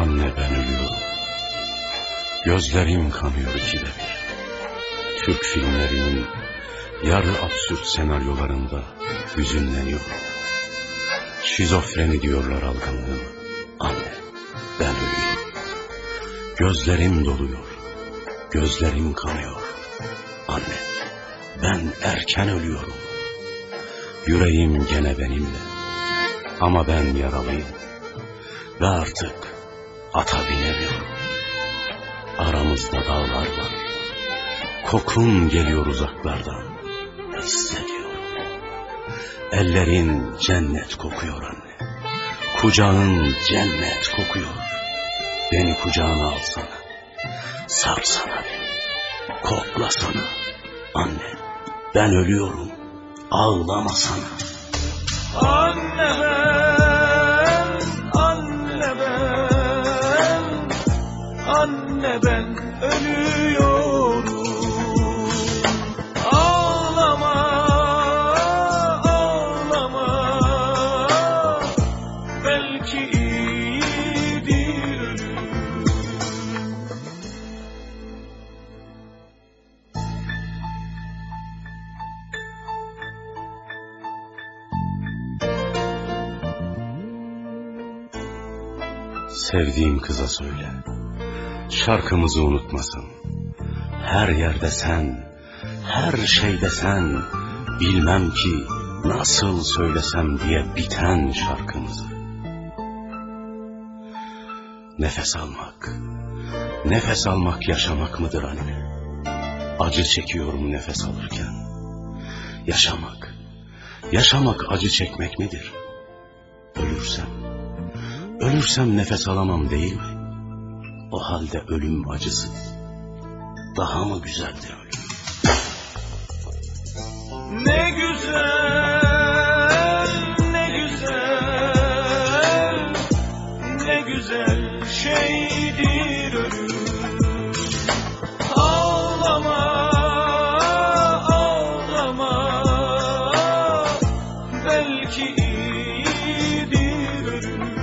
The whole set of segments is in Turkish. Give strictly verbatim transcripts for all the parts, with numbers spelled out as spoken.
Anne ben ölüyorum. Gözlerim kanıyor ikide bir. Türk filmlerinin yarı absürt senaryolarında hüzünleniyorum. Şizofreni diyorlar algınlığıma. Anne ben ölüyorum. Gözlerim doluyor. Gözlerim kanıyor. Anne ben erken ölüyorum. Yüreğim gene benimle. Ama ben yaralıyım. Ve artık ata binemiyorum. Aramızda dağlar var. Kokun geliyor uzaklardan. Hissediyorum. Ellerin cennet kokuyor anne. Kucağın cennet kokuyor. Beni kucağına alsana. Sarsana beni. Koklasana. Anne ben ölüyorum. Ağlamasana. Anne ben, anne ben, anne ben ölüyorum. Ağlama, ağlama, belki iyidir ölüm. Sevdiğim kıza söyle, şarkımızı unutmasın. Her yerde sen, her şeyde sen, bilmem ki nasıl söylesem diye biten şarkımızı. Nefes almak, nefes almak yaşamak mıdır anne? Acı çekiyorum nefes alırken. Yaşamak, yaşamak acı çekmek midir? Ölürsem, ölürsem nefes alamam değil mi? O halde ölüm acısız. Daha mı güzeldir ölüm? Ne güzel, ne güzel, ne güzel şeydir ölüm. Ağlama, ağlama, belki iyidir ölüm.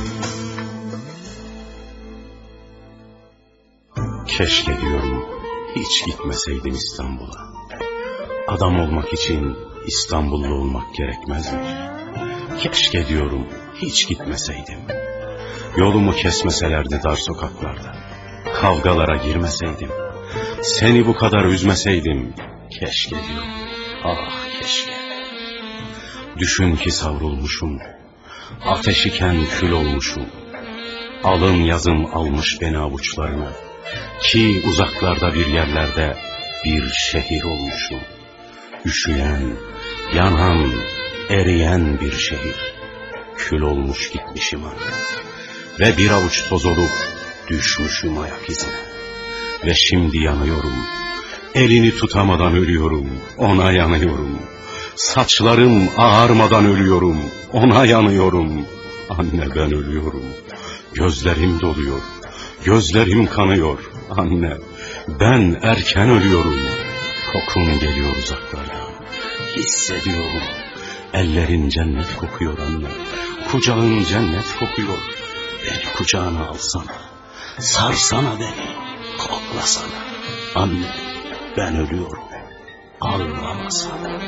Keşke diyorum hiç gitmeseydim İstanbul'a. Adam olmak için İstanbullu olmak gerekmezmiş. Keşke diyorum hiç gitmeseydim. Yolumu kesmeselerdi dar sokaklarda. Kavgalara girmeseydim. Seni bu kadar üzmeseydim. Keşke diyorum. Ah keşke. Düşün ki savrulmuşum. Ateş iken kül olmuşum. Alın yazım almış beni avuçlarına. Ki uzaklarda bir yerlerde bir şehir olmuşum. Üşüyen, yanan, eriyen bir şehir. Kül olmuş gitmişim anne. Ve bir avuç toz olup düşmüşüm ayak izine. Ve şimdi yanıyorum. Elini tutamadan ölüyorum. Ona yanıyorum. Saçlarım ağarmadan ölüyorum. Ona yanıyorum. Anne ben ölüyorum. Gözlerim doluyor. Gözlerim kanıyor. Anne ben erken ölüyorum. Kokun geliyor uzaklardan. Hissediyorum. Ellerin cennet kokuyor anne. Kucağın cennet kokuyor. Beni kucağına alsana. Sarsana beni. Koklasana. Anne ben ölüyorum. Ağlamasana.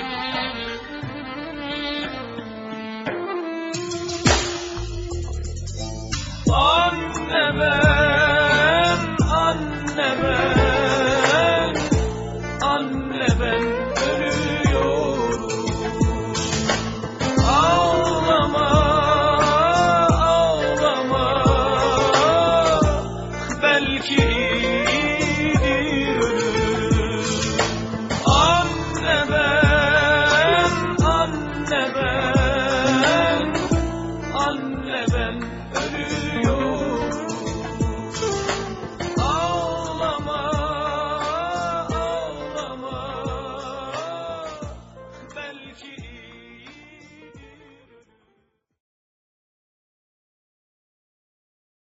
Anne ben, anne ben, anne ben ölüyorum. Ağlama, ağlama, belki iyidir ölüm. Anne ben, anne ben, anne ben ölüyorum.